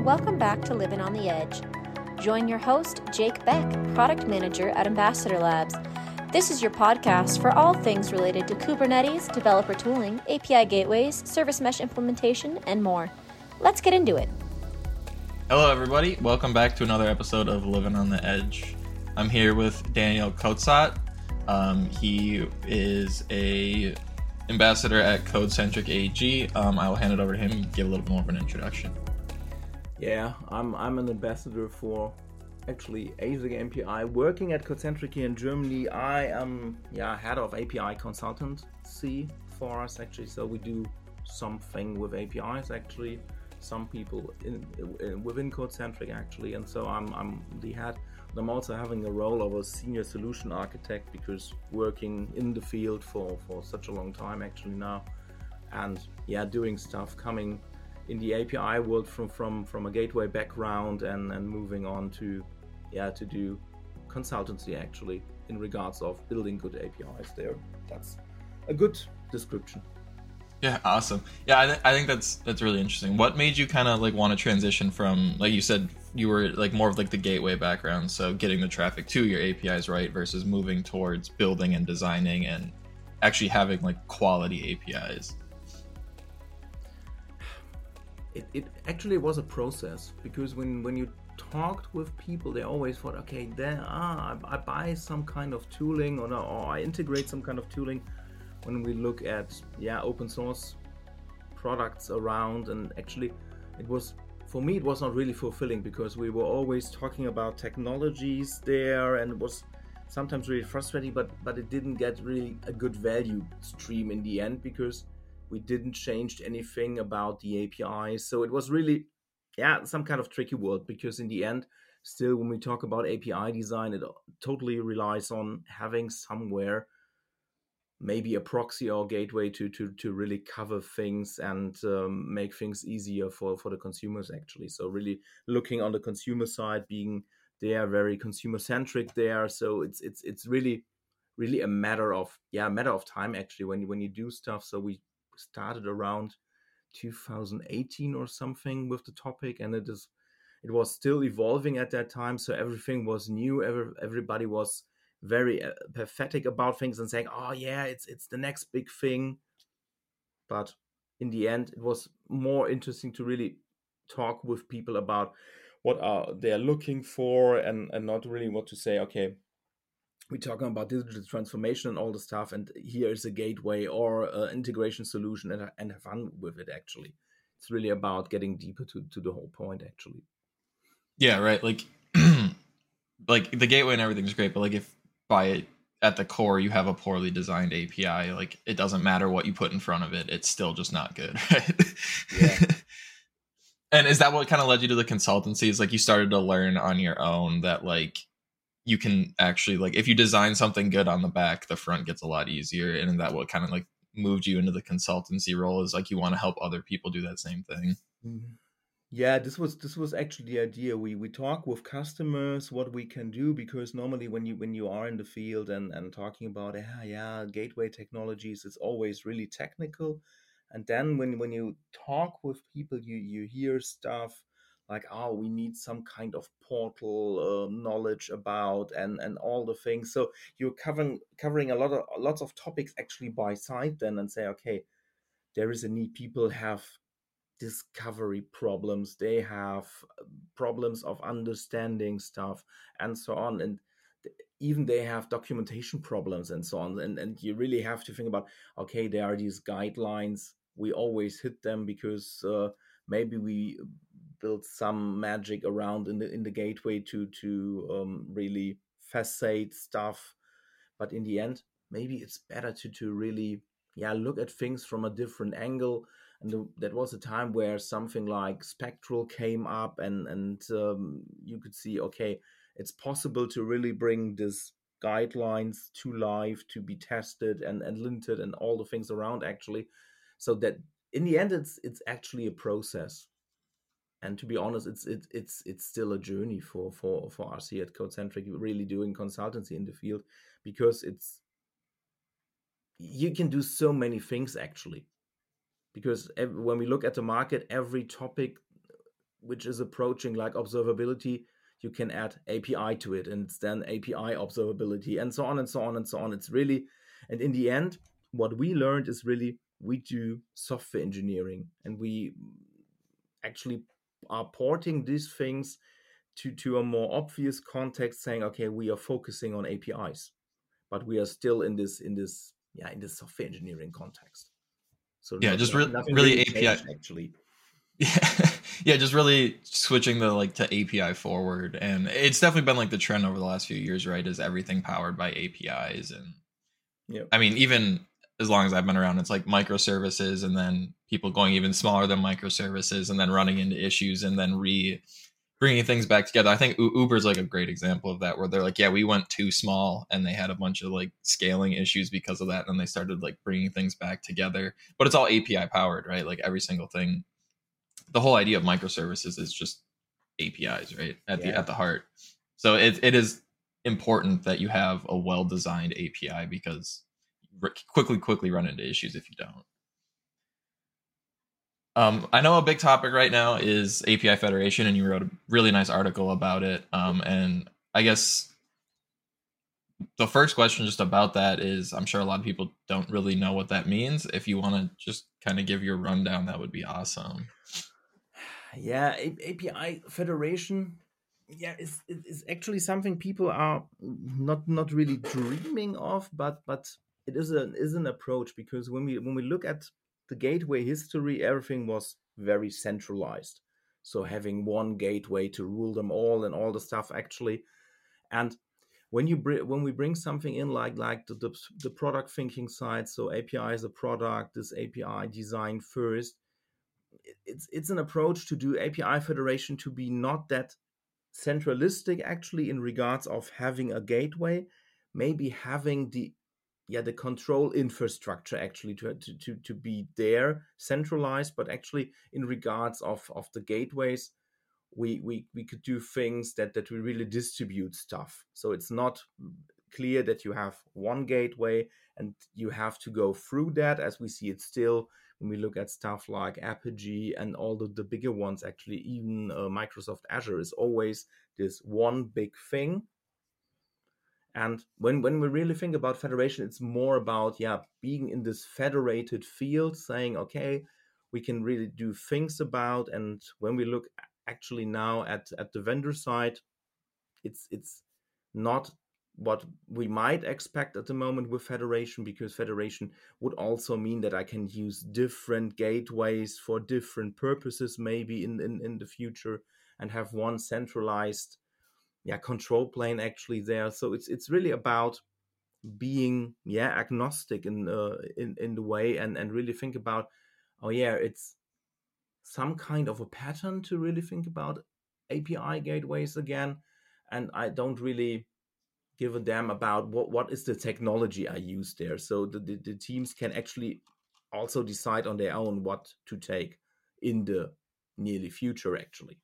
welcome back to Living on the Edge. Join your host, Jake Beck, Product Manager at Ambassador Labs. This is your podcast for all things related to Kubernetes, developer tooling, API gateways, service mesh implementation, and more. Let's get into it. Hello, everybody. Welcome back to another episode of Living on the Edge. I'm here with Daniel Kotsat. He is a ambassador at CodeCentric AG. I will hand it over to him and give a little more of an introduction. Yeah, I'm an ambassador for actually ASIC MPI. Working at CodeCentric here in Germany, I am head of API consultancy for us actually. So we do something with APIs actually. Some people within CodeCentric actually, and so I'm the head. I'm also having a role of a senior solution architect because working in the field for such a long time actually now, and doing stuff coming in the API world from a gateway background and moving on to do consultancy actually in regards of building good APIs there. That's a good description. Yeah, awesome. Yeah, I think that's really interesting. What made you kind of like want to transition from, like you said, you were like more of like the gateway background, so getting the traffic to your APIs, right, versus moving towards building and designing and actually having like quality APIs? It actually was a process because when you talked with people, they always thought, okay, I buy some kind of tooling or I integrate some kind of tooling. When we look at open source products around, and actually it was not really fulfilling because we were always talking about technologies there, and it was sometimes really frustrating, but it didn't get really a good value stream in the end because we didn't change anything about the APIs. So it was really some kind of tricky world because in the end, still when we talk about API design, it totally relies on having somewhere maybe a proxy or gateway to really cover things and make things easier for the consumers actually. So really looking on the consumer side, being there very consumer centric there. So it's really a matter of time actually when you do stuff. So we started around 2018 or something with the topic, and it was still evolving at that time. So everything was new. Everybody was very pathetic about things and saying, oh yeah, it's the next big thing. But in the end, it was more interesting to really talk with people about what are they're looking for, and not really what to say, okay, we're talking about digital transformation and all the stuff, and here is a gateway or an integration solution, and have fun with it actually. It's really about getting deeper to the whole point actually. Yeah, right. Like like the gateway and everything's great, but like if at the core you have a poorly designed API, like it doesn't matter what you put in front of it, it's still just not good, right? Yeah. And is that what kind of led you to the consultancies? Like you started to learn on your own that like you can actually, like if you design something good on the back, the front gets a lot easier, and that what kind of like moved you into the consultancy role is like you want to help other people do that same thing? Mm-hmm. Yeah, this was actually the idea. We talk with customers what we can do, because normally when you are in the field and talking about gateway technologies, it's always really technical. And then when you talk with people, you hear stuff like, oh, we need some kind of portal knowledge about and all the things. So you're covering lots of topics actually by side then, and say, okay, there is a need. People have discovery problems, they have problems of understanding stuff and so on, and even they have documentation problems and so on, and you really have to think about, okay, there are these guidelines, we always hit them because maybe we built some magic around in the gateway to really facade stuff, but in the end maybe it's better to really look at things from a different angle. And that was a time where something like Spectral came up, and you could see, okay, it's possible to really bring this guidelines to life, to be tested and linted and all the things around actually. So that in the end, it's actually a process. And to be honest, it's still a journey for us here at CodeCentric, really doing consultancy in the field, because you can do so many things actually. Because when we look at the market, every topic which is approaching like observability, you can add API to it, and it's then API observability, and so on and so on and so on. It's really, and in the end, what we learned is really we do software engineering, and we actually are porting these things to a more obvious context, saying, okay, we are focusing on APIs, but we are still in this software engineering context. So Yeah, just nothing really changed, API actually. Yeah, just really switching to API forward, and it's definitely been like the trend over the last few years, right? Is everything powered by APIs, and I mean, even as long as I've been around, it's like microservices, and then people going even smaller than microservices, and then running into issues, and then bringing things back together. I think Uber's like a great example of that, where they're like, yeah, we went too small, and they had a bunch of like scaling issues because of that, and they started like bringing things back together. But it's all API powered, right? Like every single thing. The whole idea of microservices is just APIs, right? At the heart. So it is important that you have a well-designed API, because you quickly run into issues if you don't. I know a big topic right now is API federation, and you wrote a really nice article about it. And I guess the first question just about that is, I'm sure a lot of people don't really know what that means. If you want to just kind of give your rundown, that would be awesome. Yeah, API federation, is actually something people are not really dreaming of, but it is an approach, because when we look at the gateway history, everything was very centralized. So having one gateway to rule them all and all the stuff actually, and when we bring something in like the product thinking side, so API is a product, this API design first, it's an approach to do API federation to be not that centralistic actually in regards of having a gateway, maybe having the control infrastructure actually to be there centralized, but actually in regards of the gateways, we could do things that we really distribute stuff. So it's not clear that you have one gateway and you have to go through that, as we see it still when we look at stuff like Apigee and all the bigger ones. Actually, even Microsoft Azure is always this one big thing. And when we really think about federation, it's more about being in this federated field, saying, okay, we can really do things about. And when we look actually now at the vendor side, it's not what we might expect at the moment with federation, because federation would also mean that I can use different gateways for different purposes maybe in the future, and have one centralized control plane actually there. So it's really about being agnostic in the way, and really think about, it's some kind of a pattern to really think about API gateways again, and I don't really give a damn about what is the technology I use there. So the teams can actually also decide on their own what to take in the nearly future actually.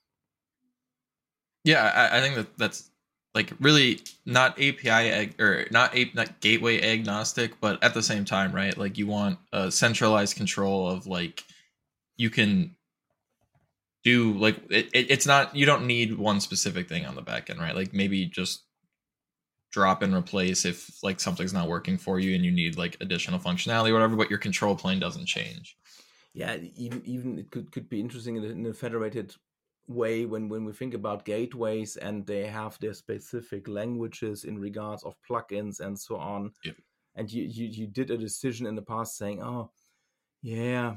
Yeah, I think that's like really not API or not gateway agnostic, but at the same time, right? Like you want a centralized control of like you can do like it's not, you don't need one specific thing on the back end, right? Like maybe just drop and replace if like something's not working for you and you need like additional functionality or whatever, but your control plane doesn't change. Yeah, even it could be interesting in a federated way when we think about gateways and they have their specific languages in regards of plugins and so on. Yeah. And you did a decision in the past saying, oh yeah,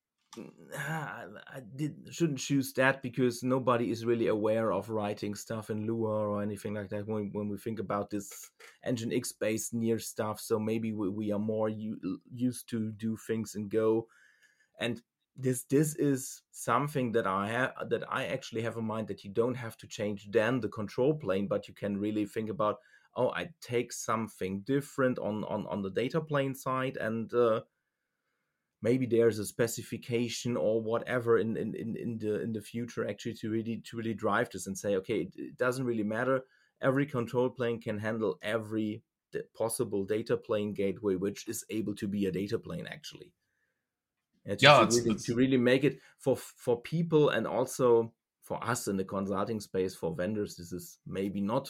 I shouldn't choose that because nobody is really aware of writing stuff in Lua or anything like that when we think about this Nginx based near stuff. So maybe we are more used to do things in Go. And this is something that I actually have in mind, that you don't have to change then the control plane, but you can really think about, I take something different on the data plane side, and maybe there's a specification or whatever in the future actually to really drive this and say, okay, it doesn't really matter. Every control plane can handle every possible data plane gateway, which is able to be a data plane actually. Yeah, to really make it for people, and also for us in the consulting space, for vendors, this is maybe not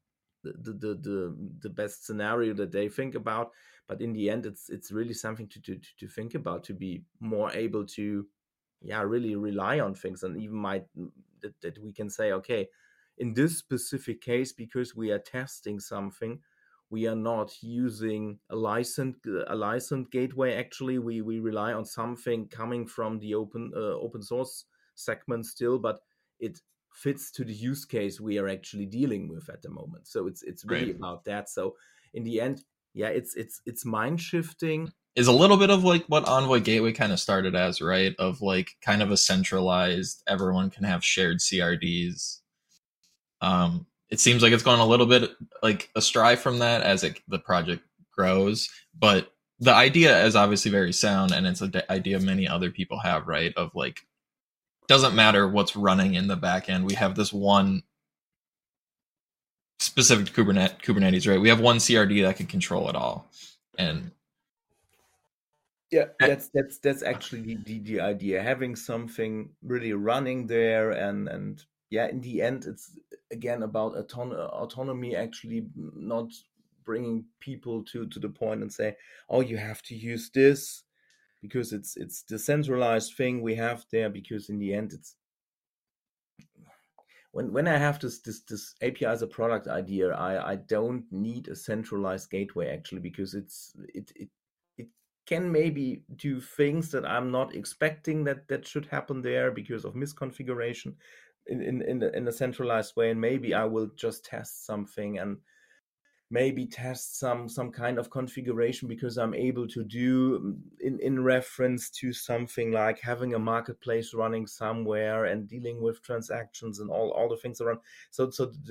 the best scenario that they think about, but in the end it's really something to think about, to be more able to really rely on things, and even that we can say, okay, in this specific case, because we are testing something, we are not using a licensed gateway. Actually, we rely on something coming from the open source segment still, but it fits to the use case we are actually dealing with at the moment. So it's really right. about that. So in the end, it's mind shifting. Is a little bit of like what Envoy Gateway kind of started as, right? Of like kind of a centralized, everyone can have shared CRDs. It seems like it's gone a little bit like astray from that as the project grows, but the idea is obviously very sound, and it's an idea many other people have, right? Of like, doesn't matter what's running in the back end, we have this one specific to Kubernetes, right? We have one CRD that can control it all, and Yeah, that's actually the idea, having something really running there, and in the end, it's again about autonomy, actually not bringing people to the point and say, oh, you have to use this because it's the centralized thing we have there, because in the end, it's when I have this API as a product idea, I don't need a centralized gateway, actually, because it can maybe do things that I'm not expecting that should happen there because of misconfiguration in a centralized way, and maybe I will just test something and maybe test some kind of configuration, because I'm able to do in reference to something like having a marketplace running somewhere and dealing with transactions and all the things around. So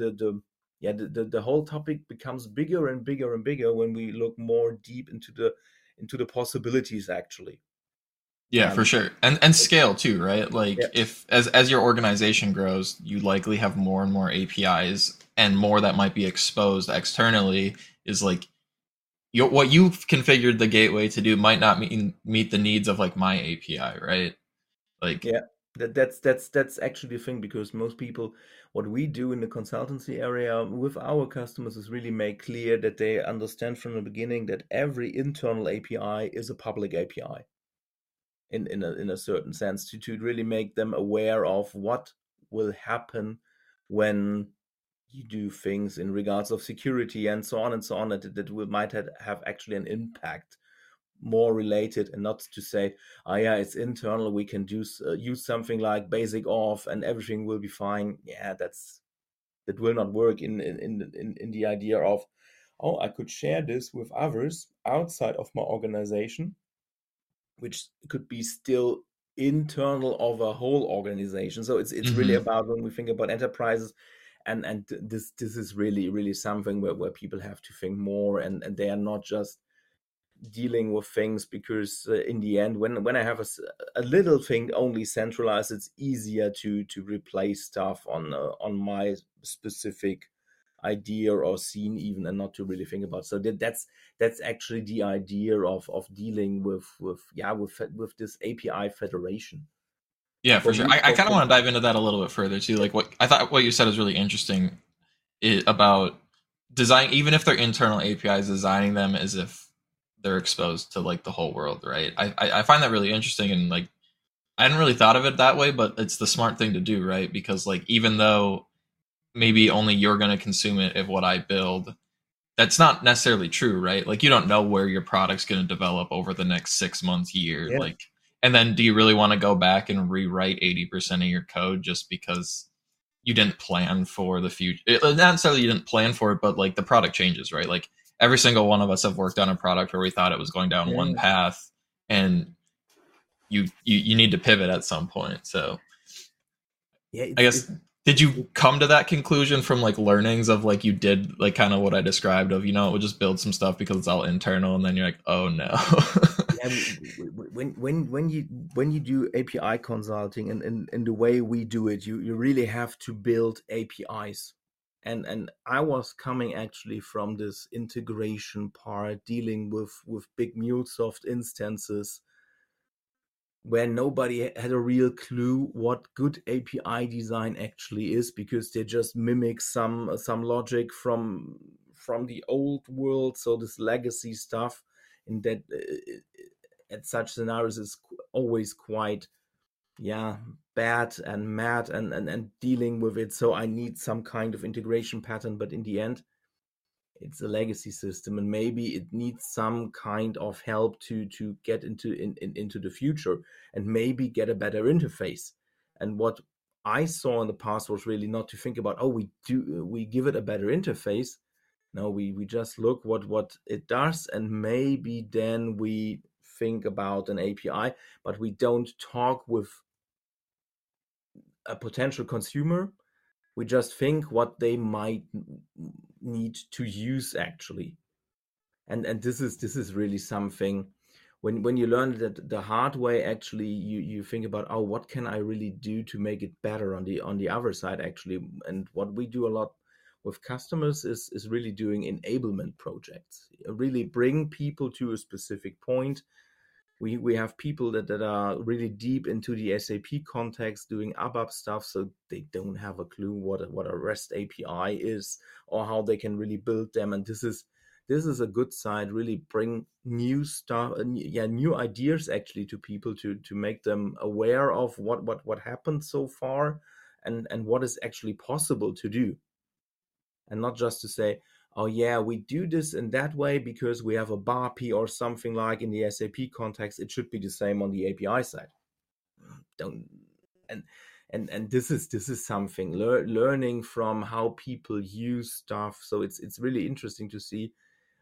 the whole topic becomes bigger and bigger and bigger when we look more deep into the possibilities, actually. yeah, for sure. And scale too, right? Like Yeah. if as your organization grows, you likely have more and more APIs, and more that might be exposed externally is like what you've configured the gateway to do might not meet the needs of like my API, right? Like Yeah, that's actually the thing, because most people, what we do in the consultancy area with our customers is really make clear that they understand from the beginning that every internal API is a public API in a certain sense, to really make them aware of what will happen when you do things in regards of security and so on and so on, that might have actually an impact, more related, and not to say, oh yeah, it's internal, we can use something like basic auth and everything will be fine. Yeah, that will not work in the idea of, oh, I could share this with others outside of my organization, which could be still internal of a whole organization. So it's really about, when we think about enterprises, and this is really something where people have to think more, and they are not just dealing with things, because in the end, when I have a little thing only centralized, it's easier to replace stuff on my specific idea or scene even, and not to really think about. So that's actually the idea of dealing with this API federation. yeah, for For sure. me, I kind of want to dive into that a little bit further too. Like what I thought what you said is really interesting about design, even if they're internal APIs, designing them as if they're exposed to like the whole world, right? I find that really interesting, and like I hadn't really thought of it that way, but it's the smart thing to do, right? Because like even though maybe only you're going to consume it if what I build, that's not necessarily true, right? Like you don't know where your product's going to develop over the next 6 months, year, yeah, like, and then do you really want to go back and rewrite 80% of your code just because you didn't plan for the future? Not necessarily you didn't plan for it, but like the product changes, right? Like every single one of us have worked on a product where we thought it was going down one path, and you need to pivot at some point. So yeah, I guess, did you come to that conclusion from like learnings of like you did like kind of what I described of, we'll just build some stuff because it's all internal, and then you're like, oh no. yeah, when you do API consulting, and in the way we do it, you really have to build APIs. And I was coming actually from this integration part, dealing with big MuleSoft instances, where nobody had a real clue what good API design actually is, because they just mimic some logic from the old world. So this legacy stuff in that at such scenarios is always quite bad and mad and dealing with it. So I need some kind of integration pattern, but in the end it's a legacy system, and maybe it needs some kind of help to get into the future and maybe get a better interface. And what I saw in the past was really not to think about, we give it a better interface. No, we just look what it does, and maybe then we think about an API, but we don't talk with a potential consumer. We just think what they might need to use actually. And this is really something, when you learn that the hard way, actually you think about, what can I really do to make it better on the other side actually. And what we do a lot with customers is really doing enablement projects, really bring people to a specific point. We have people that are really deep into the SAP context doing ABAP stuff, so they don't have a clue what a REST API is or how they can really build them. And this is a good side, really bring new stuff, new ideas actually to people to make them aware of what happened so far and what is actually possible to do. And not just to say, oh yeah, we do this in that way because we have a BAPI or something like in the SAP context. It should be the same on the API side. Don't and this is something learning from how people use stuff. So it's really interesting to see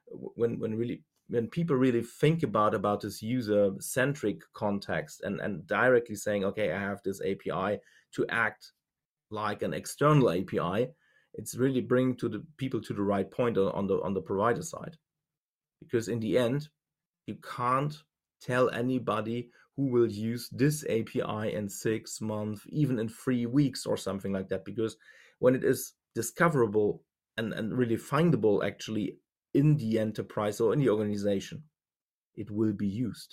when people really think about this user centric context and directly saying, okay, I have this API to act like an external API. It's really bringing to the people to the right point on the provider side, because in the end you can't tell anybody who will use this API in 6 months, even in 3 weeks or something like that, because when it is discoverable and really findable actually in the enterprise or in the organization, it will be used.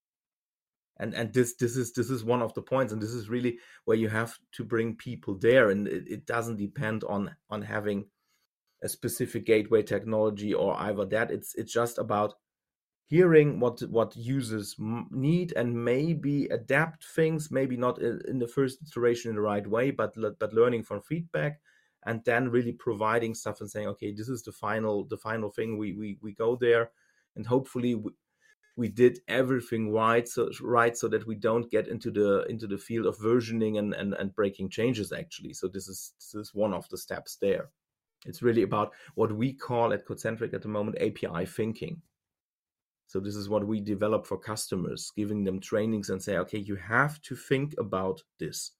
And this is one of the points, and this is really where you have to bring people there, and it doesn't depend on having a specific gateway technology or either that. It's just about hearing what users need and maybe adapt things, maybe not in the first iteration in the right way, but learning from feedback, and then really providing stuff and saying, okay, this is the final thing. We go there, and hopefully we did everything right so that we don't get into the field of versioning and breaking changes actually. So this is one of the steps there. It's really about what we call at Codecentric at the moment API thinking. So this is what we develop for customers, giving them trainings and say, okay, you have to think about this.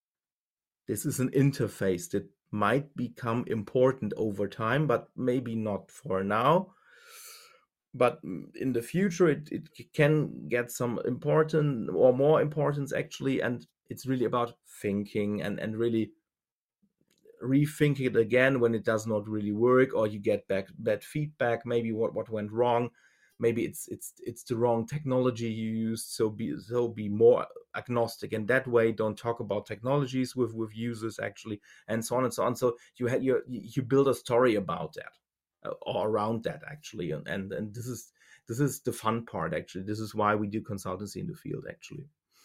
This is an interface that might become important over time, but maybe not for now. But in the future, it can get some important or more importance actually. And it's really about thinking and really rethinking it again when it does not really work, or you get bad feedback, maybe what went wrong. Maybe it's the wrong technology you used. So be more agnostic in that way. Don't talk about technologies with users actually, and so on and so on. So you build a story about that. Or around that actually, and this is the fun part actually. This is why we do consultancy in the field actually.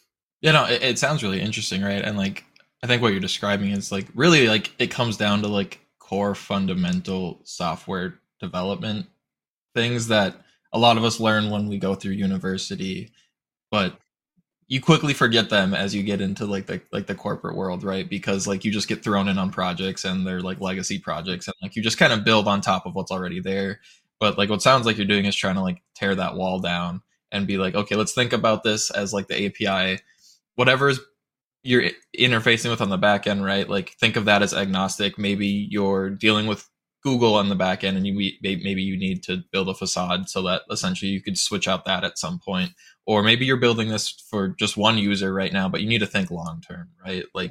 It sounds really interesting, right? And like I think what you're describing is like really like it comes down to like core fundamental software development things that a lot of us learn when we go through university, but you quickly forget them as you get into like the corporate world, right? Because like you just get thrown in on projects and they're like legacy projects, and like you just kind of build on top of what's already there. But like what sounds like you're doing is trying to like tear that wall down and be like, okay, let's think about this as like the API, whatever's you're interfacing with on the back end, right? Like think of that as agnostic. Maybe you're dealing with Google on the back end, and maybe you need to build a facade so that essentially you could switch out that at some point. Or maybe you're building this for just one user right now, but you need to think long term, right? Like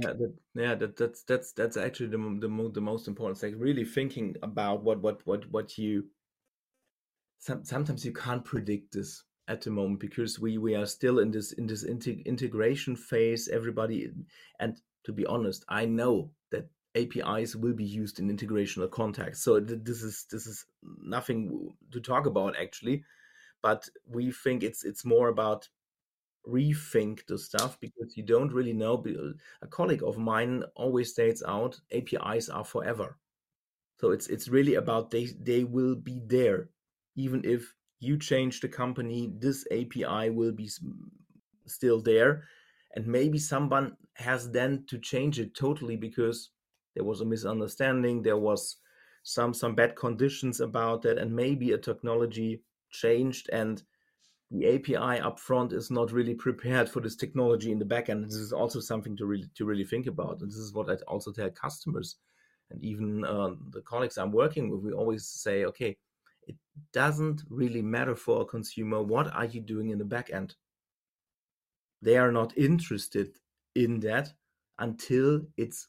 that's actually the most important thing. Really thinking about what you. Sometimes you can't predict this. at the moment, because we are still in this integration phase. Everybody, and to be honest, I know that APIs will be used in integrational context. So this is nothing to talk about actually, but we think it's more about rethink the stuff, because you don't really know. A colleague of mine always states out APIs are forever. So it's really about they will be there. Even if you change the company, this API will be still there. And maybe someone has then to change it totally because there was a misunderstanding, there was some bad conditions about that, and maybe a technology changed, and the API upfront is not really prepared for this technology in the backend. This is also something to really think about, and this is what I also tell customers, and even the colleagues I'm working with. We always say, okay, it doesn't really matter for a consumer what are you doing in the backend. They are not interested in that until it's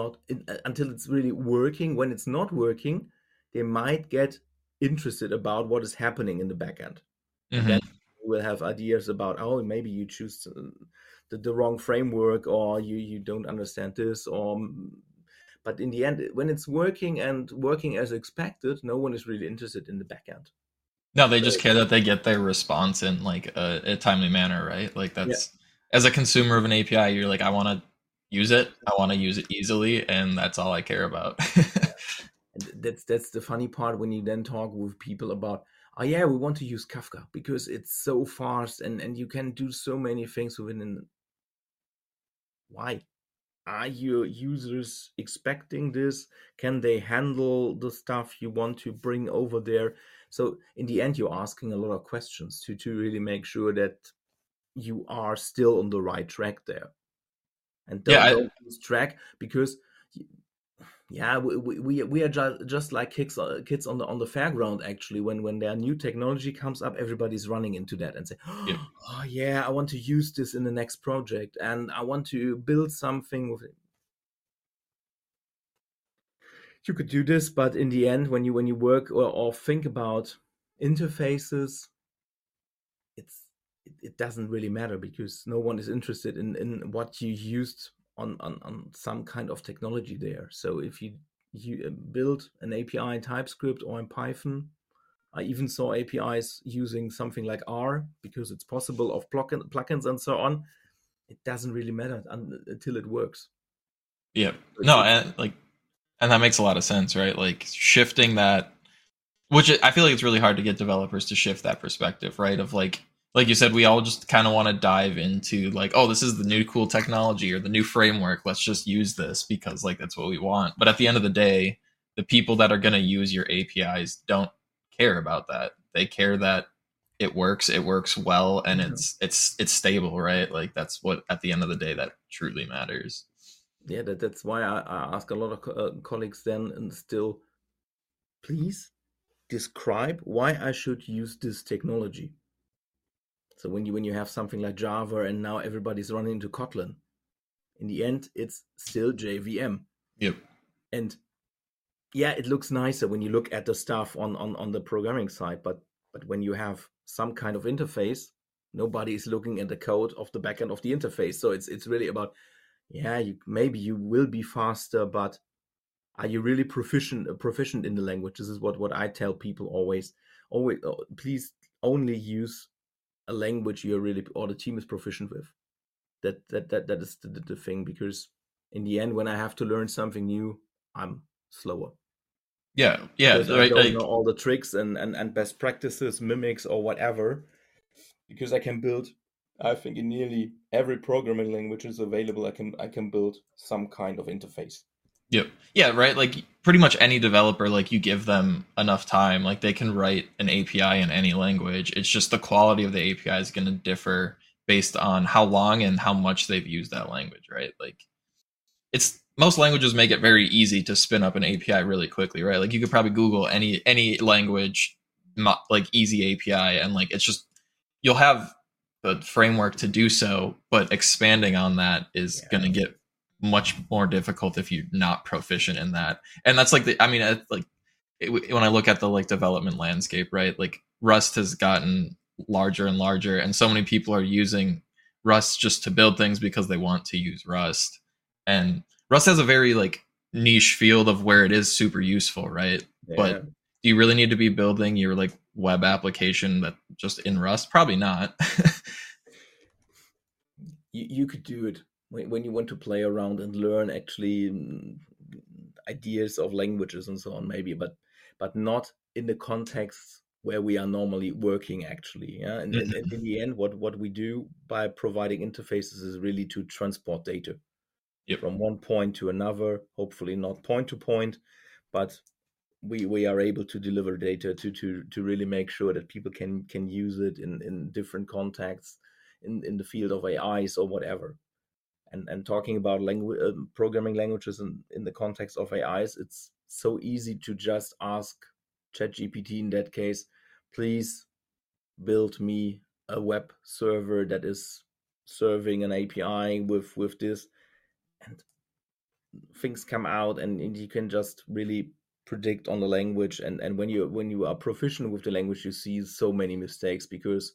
really working. When it's not working, they might get interested about what is happening in the backend. And then we'll have ideas about, oh, maybe you choose the wrong framework, or you don't understand this, but in the end, when it's working and working as expected, no one is really interested in the backend. No, they just care that they get their response in like a timely manner, right? Like that's as a consumer of an API, you're like, I want to use it, I want to use it easily, and that's all I care about. That's the funny part when you then talk with people about, oh yeah, we want to use Kafka because it's so fast and you can do so many things within. Why? Are your users expecting this? Can they handle the stuff you want to bring over there? So in the end, you're asking a lot of questions to really make sure that you are still on the right track there. And don't lose track, because we are just like kids on the fairground. Actually, when their new technology comes up, everybody's running into that and say, oh yeah, I want to use this in the next project, and I want to build something with it. You could do this, but in the end, when you work or think about interfaces, it doesn't really matter, because no one is interested in what you used on some kind of technology there. So if you build an API in TypeScript or in Python, I even saw APIs using something like R because it's possible, of plugins and so on. It doesn't really matter until it works. Yeah. No, and that makes a lot of sense, right? Like shifting that, which I feel like it's really hard to get developers to shift that perspective, right? Of like you said, we all just kind of want to dive into like, oh, this is the new cool technology or the new framework. Let's just use this because like that's what we want. But at the end of the day, the people that are going to use your APIs don't care about that. They care that it works well, and it's stable, right? Like that's what at the end of the day that truly matters. Yeah, that's why I ask a lot of colleagues then, and still, please describe why I should use this technology. So when you have something like Java and now everybody's running into Kotlin, in the end, it's still JVM. Yep. And yeah, it looks nicer when you look at the stuff on the programming side, but when you have some kind of interface, nobody is looking at the code of the backend of the interface. So it's really about, maybe you will be faster, but are you really proficient in the language? This is what I tell people always. Please only use a language you're really, or the team is proficient with. That is the thing, because in the end, when I have to learn something new, I'm slower. Yeah. Because I don't know all the tricks and best practices, mimics or whatever, because I can build, I think in nearly every programming language is available, I can build some kind of interface. Yep. Yeah, right. Like pretty much any developer, like you give them enough time, like they can write an API in any language. It's just the quality of the API is going to differ based on how long and how much they've used that language, right? Like most languages make it very easy to spin up an API really quickly, right? Like you could probably Google any language, like easy API, and like it's just, you'll have the framework to do so, but expanding on that is going to get much more difficult if you're not proficient in that. And that's like when I look at the like development landscape, right? Like Rust has gotten larger and larger, and so many people are using Rust just to build things because they want to use Rust. And Rust has a very like niche field of where it is super useful, right? Yeah. But do you really need to be building your like web application that just in Rust? Probably not. You could do it when you want to play around and learn actually ideas of languages and so on, maybe, but not in the context where we are normally working actually. Yeah, and in the end, what we do by providing interfaces is really to transport data Yep. from one point to another, hopefully not point to point, but we are able to deliver data to really make sure that people can use it in different contexts in the field of AIs or whatever. And talking about programming languages in the context of AIs, it's so easy to just ask ChatGPT in that case, please build me a web server that is serving an API with this, and things come out, and you can just really predict on the language. And when you are proficient with the language, you see so many mistakes because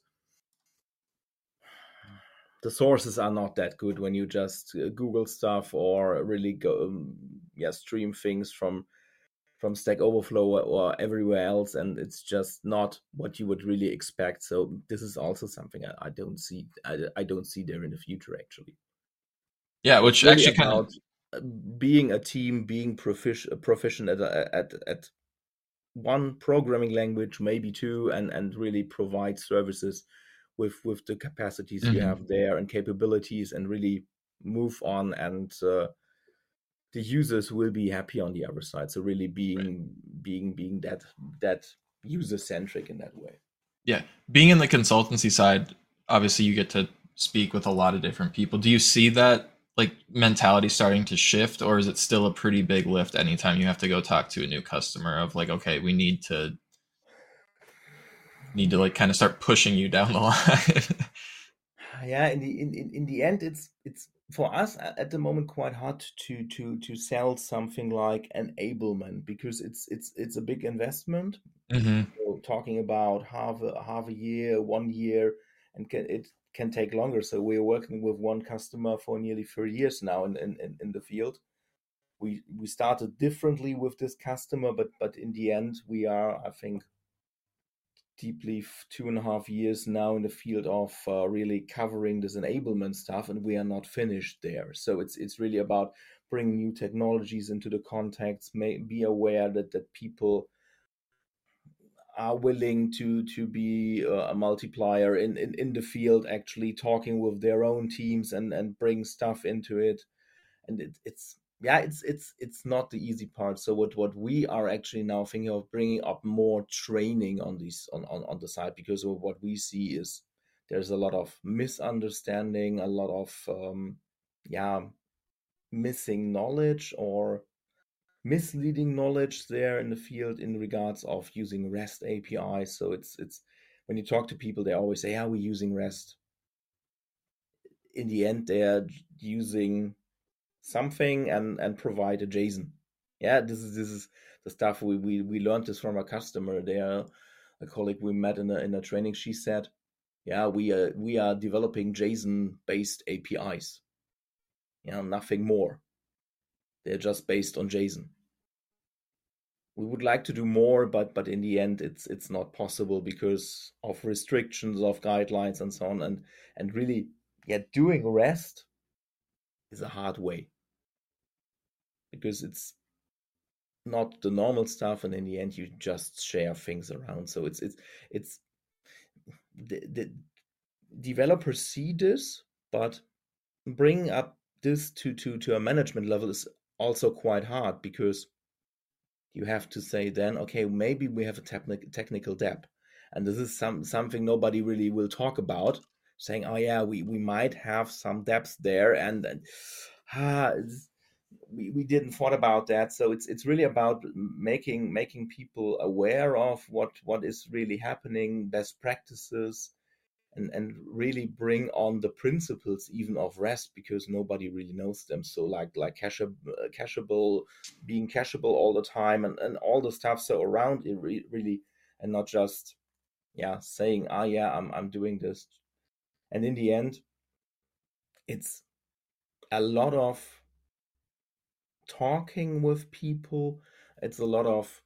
the sources are not that good when you just Google stuff or really go stream things from Stack Overflow or everywhere else, and it's just not what you would really expect. So this is also something I don't see. I don't see there in the future actually. Yeah, which Really actually kind of being a team, being proficient at one programming language, maybe two, and really provide services with the capacities you have there and capabilities, and really move on, and the users will be happy on the other side. So really being that user centric in that way. Yeah, being in the consultancy side, obviously you get to speak with a lot of different people. Do you see that like mentality starting to shift, or is it still a pretty big lift anytime you have to go talk to a new customer of like, okay, we need to like kind of start pushing you down the line? Yeah, in the end, it's for us at the moment quite hard to sell something like enablement, because it's a big investment. So talking about half a year, 1 year, and it can take longer. So we're working with one customer for nearly 3 years now in the field. We started differently with this customer, but in the end, we are, I think, deeply 2.5 years now in the field of really covering this enablement stuff, and we are not finished there. So it's really about bringing new technologies into the context, be aware that people are willing to be a multiplier in the field, actually talking with their own teams and bring stuff into it. And it's yeah, it's not the easy part. So what we are actually now thinking of bringing up more training on these on the side, because of what we see is there's a lot of misunderstanding, a lot of missing knowledge or misleading knowledge there in the field in regards of using REST API. So it's when you talk to people, they always say, "Yeah, we're using REST." In the end, they're using something and provide a JSON. Yeah, this is the stuff we learned this from a customer. There, a colleague we met in a training. She said, "Yeah, we are developing JSON based APIs. Yeah, nothing more. They're just based on JSON. We would like to do more, but in the end, it's not possible because of restrictions, of guidelines, and so on. And really, yeah, doing REST is a hard way, because it's not the normal stuff, and in the end, you just share things around. So it's the developers see this, but bringing up this to a management level is also quite hard, because you have to say then, okay, maybe we have a technical debt, and this is something nobody really will talk about, saying, oh yeah, we might have some depths there, and we didn't thought about that. So it's really about making people aware of what is really happening, best practices, and really bring on the principles even of REST, because nobody really knows them. So like cacheable, being cacheable all the time, and all the stuff so around it really, and not just saying, I'm doing this. And in the end, it's a lot of talking with people. It's a lot of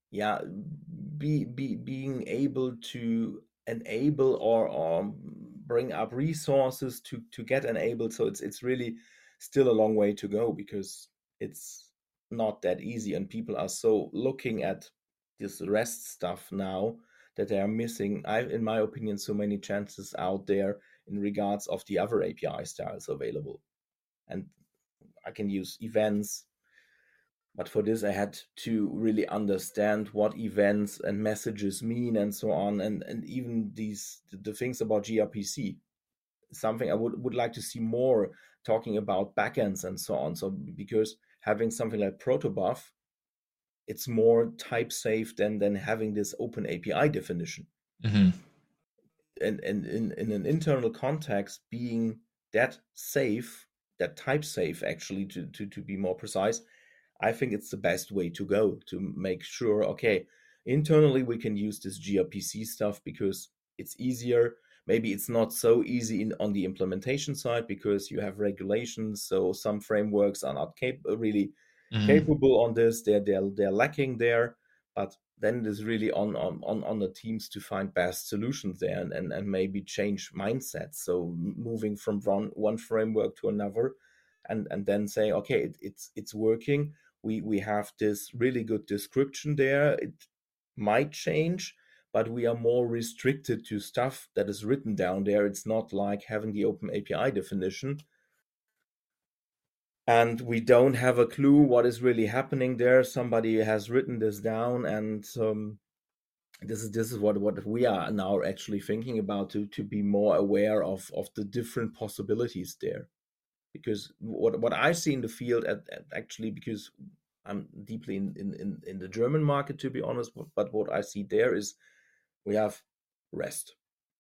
being able to enable or bring up resources to get enabled. So it's really still a long way to go, because it's not that easy, and people are so looking at this REST stuff now that they are missing, in my opinion, so many chances out there in regards of the other API styles available. And I can use events, but for this I had to really understand what events and messages mean and so on, and even the things about gRPC, something I would like to see more talking about backends and so on. So because having something like protobuf, it's more type safe than having this open API definition. Mm-hmm. And in an internal context, being that safe, that type safe, actually, to be more precise, I think it's the best way to go, to make sure, okay, internally we can use this gRPC stuff because it's easier. Maybe it's not so easy on the implementation side because you have regulations, so some frameworks are not really capable on this. They're lacking there, but then it is really on the teams to find best solutions there and maybe change mindsets. So moving from one framework to another, and then say, okay, it's working. We have this really good description there. It might change, but we are more restricted to stuff that is written down there. It's not like having the open API definition, and we don't have a clue what is really happening there. Somebody has written this down, and this is what we are now actually thinking about, to be more aware of the different possibilities there. Because what I see in the field, actually, because I'm deeply in the German market, to be honest, but what I see there is we have REST,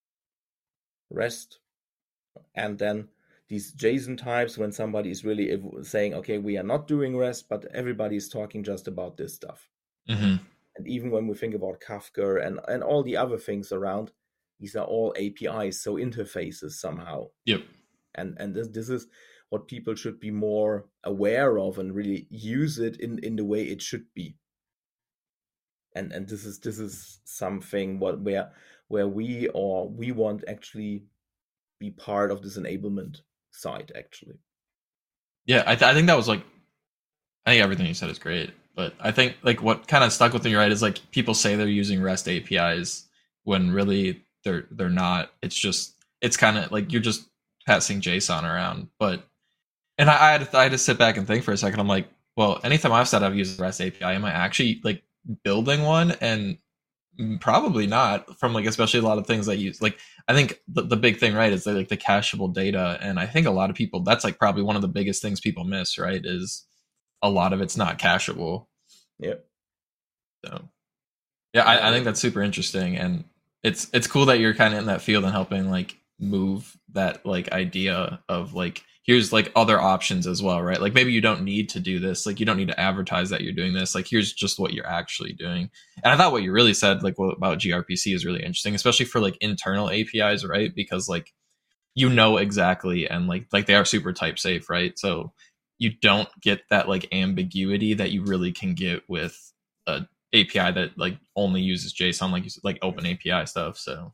and then these JSON types, when somebody is really saying, okay, we are not doing REST, but everybody is talking just about this stuff. Mm-hmm. And even when we think about Kafka and all the other things around, these are all APIs, so interfaces somehow. Yep. And this is what people should be more aware of and really use it in the way it should be. And this is something where we want actually be part of this enablement side, actually. Yeah, I think that was I think everything you said is great, but I think what kind of stuck with me, right, is people say they're using REST APIs when really they're not. It's kind of you're just passing JSON around. And I had to sit back and think for a second. I'm like, well, anytime I've said I've used a REST API, am I actually building one? And probably not, from especially a lot of things I use. I think the big thing, right, is the cacheable data. And I think a lot of people, that's probably one of the biggest things people miss, right, is a lot of it's not cacheable. Yeah. So yeah, I think that's super interesting. And it's cool that you're kind of in that field and helping move that idea of here's other options as well, right? Maybe you don't need to do this. You don't need to advertise that you're doing this. Here's just what you're actually doing. And I thought what you really said, about gRPC is really interesting, especially for internal APIs, right? Because exactly, and they are super type safe, right? So you don't get that ambiguity that you really can get with a API that only uses JSON, like open API stuff. So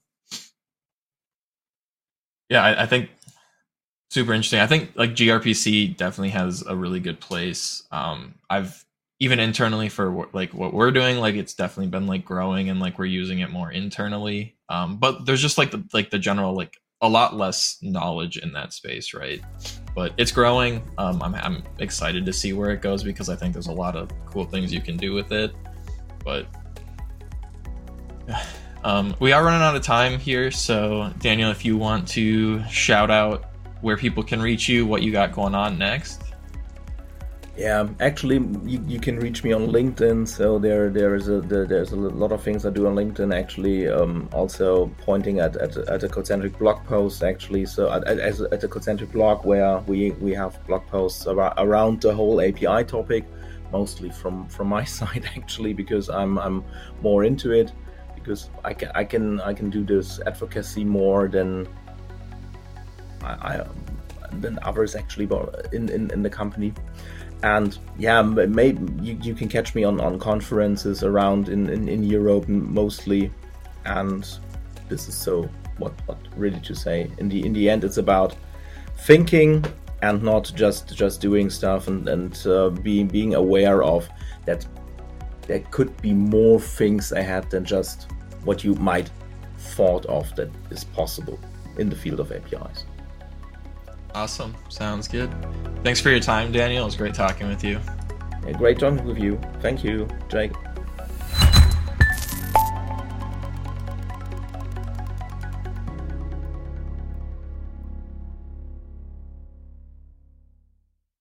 yeah, I think super interesting. I think gRPC definitely has a really good place. I've even internally for what we're doing, it's definitely been growing, and we're using it more internally. But there's just the general a lot less knowledge in that space, right? But it's growing. I'm excited to see where it goes, because I think there's a lot of cool things you can do with it. But we are running out of time here, so Daniel, if you want to shout out where people can reach you, what you got going on next. Yeah, actually, you can reach me on LinkedIn. So there's a lot of things I do on LinkedIn. Actually, also pointing at a Codecentric blog post. Actually, so at a Codecentric blog where we have blog posts around the whole API topic, mostly from my side, actually, because I'm more into it. because I can do this advocacy more than than others actually in the company. And yeah, maybe you can catch me on conferences around in Europe mostly. And this is so what really to say. In the end, it's about thinking and not just doing stuff, and being aware of that there could be more things ahead than just what you might thought of that is possible in the field of APIs. Awesome. Sounds good. Thanks for your time, Daniel. It was great talking with you. Yeah, great talking with you. Thank you, Jake.